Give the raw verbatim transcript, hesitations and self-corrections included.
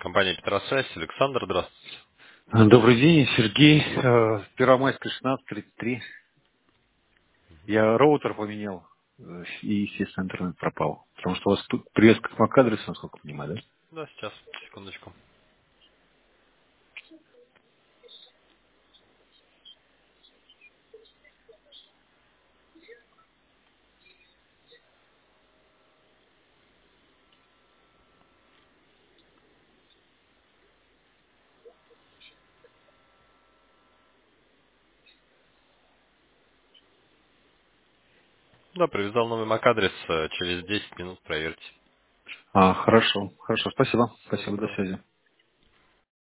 Компания Петросвязь. Александр, здравствуйте. Добрый день, Сергей. Э, Первомайская, шестнадцать тридцать три. Я роутер поменял, э, и, естественно, интернет пропал. Потому что у вас тут привязка к MAC-адресу, насколько я понимаю, да? Да, сейчас, секундочку. Да, привязал новый мак-адрес. э, Через десять минут проверьте. А, хорошо, хорошо. Спасибо. Всего Спасибо, до доброго. связи.